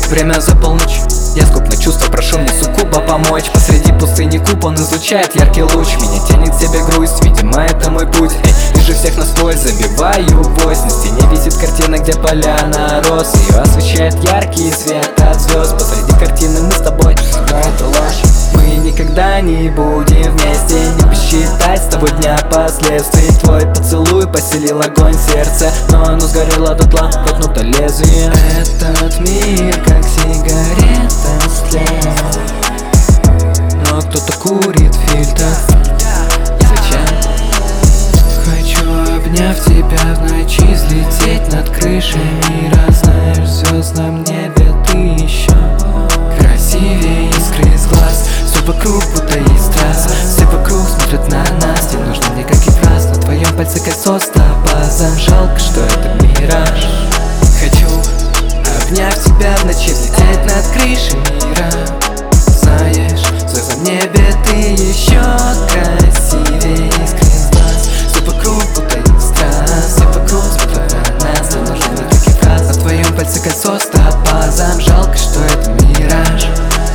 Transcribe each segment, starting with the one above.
Время за полночь, я скуп на чувства, прошу мне суккуба помочь. Посреди пустыни куб, он излучает яркий луч. Меня тянет к себе грусть, видимо это мой путь. Вижу всех насквозь, забиваю войс. На стене висит картина, где поляна рос. Ее освещает яркий свет от звезд. Посреди картины мы с тобой, но это ложь. Мы никогда не будем вместе, не посчитать с того дня последствий. Твой поцелуй поселил огонь в сердце, но оно сгорело дотла, воткнуто лезвие. Этот мир как сигарета слез, но кто-то курит фильтр. Зачем? Хочу, обняв тебя в ночи, взлететь над крышей мира. Знаешь, в звездном небе ты еще красивее искры из глаз. Все вокруг будто из трасс, все вокруг смотрят на нас. Не нужно никаких фраз, на твоем пальце кольцо с топазом. Жалко, что это мираж. Хочу, обняв тебя в ночи, взлететь над крышей мира. Знаешь, в звездном небе ты еще красивее искры из глаз. Все вокруг будто из трасс, все вокруг смотрят на нас. Не нужно никаких фраз, на твоем пальце кольцо с топазом. Жалко, что это мираж.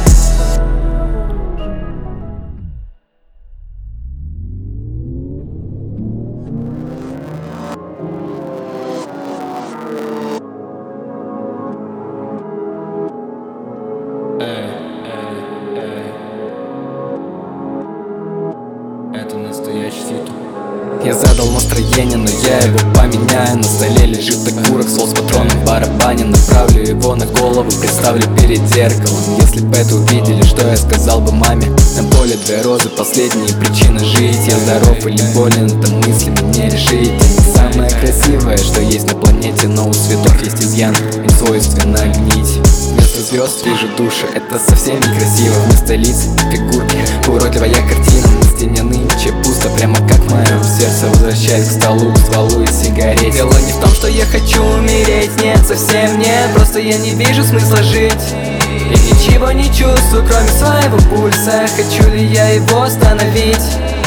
Это настоящий фит. Я задал настроение, но я его поменяю. На столе лежит окурок, сол с патроном в барабане. Направлю его на голову, представлю перед зеркалом. Если бы это увидели, что я сказал бы маме? На поле две розы, последние причины жить. Я здоров или болен, это мыслями не решить. Я не самое красивое, что есть на планете, но у цветов есть изъян, им свойственно гнить. Вместо звезд вижу души, это совсем некрасиво. Вместо лиц фигурки, уродливая картина. На стене нынче пусто, прямо как в моем сердце. Возвращаюсь к столу, к стволу и сигарете. Дело не в том, что я хочу умереть, нет, совсем нет. Просто я не вижу смысла жить. Я ничего не чувствую, кроме своего пульса. Хочу ли я его остановить?